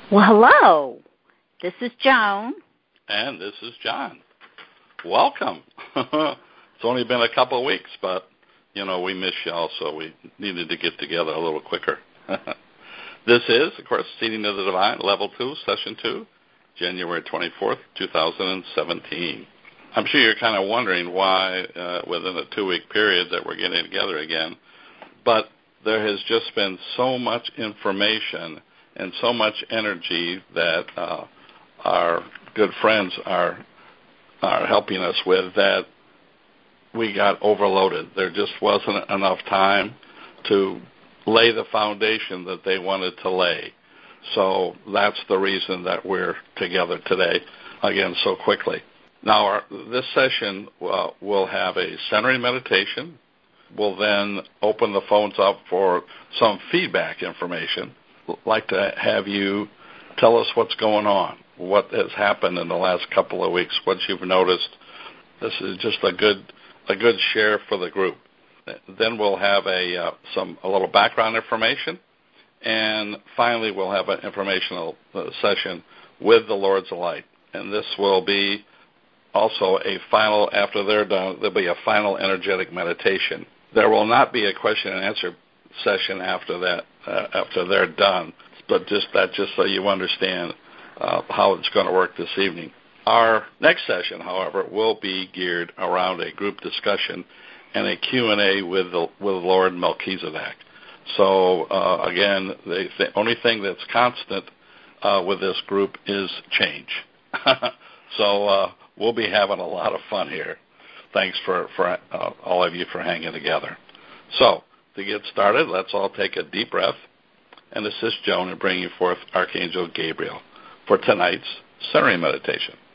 Well, hello. This is Joan. And this is John. Welcome. It's only been a couple of weeks, but, we miss y'all, so we needed to get together a little quicker. This is, of course, Seeding of the Divine, Level 2, Session 2, January 24th, 2017. I'm sure you're kind of wondering why, within a 2-week period, that we're getting together again. But there has just been so much information and so much energy that our good friends are helping us with that we got overloaded. There just wasn't enough time to lay the foundation that they wanted to lay. So that's the reason that we're together today, again, so quickly. Now, this session will have a centering meditation. We'll then open the phones up for some feedback information. I'd like to have you tell us what's going on, what has happened in the last couple of weeks, what you've noticed. This is just a good share for the group. Then we'll have a little background information, and finally we'll have an informational session with the Lords of Light. And this will be also a final, after they're done, there'll be a final energetic meditation. There will not be a question and answer session after that, after they're done, but just so you understand how it's going to work this evening. Our next session, however, will be geared around a group discussion and a Q&A with Lord Melchizedek. So, again, the only thing that's constant with this group is change. So we'll be having a lot of fun here. Thanks for all of you for hanging together. So, to get started, let's all take a deep breath and assist Joan in bringing forth Archangel Gabriel for tonight's centering meditation.